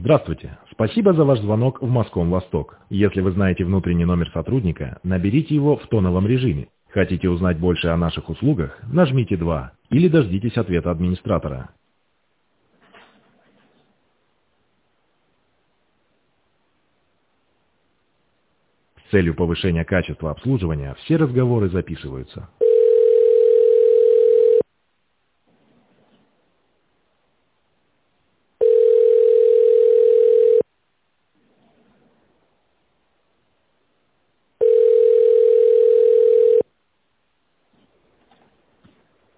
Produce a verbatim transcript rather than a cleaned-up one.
Здравствуйте. Спасибо за ваш звонок в Моском Восток. Если вы знаете внутренний номер сотрудника, наберите его в тоновом режиме. Хотите узнать больше о наших услугах? Нажмите два или дождитесь ответа администратора. С целью повышения качества обслуживания все разговоры записываются.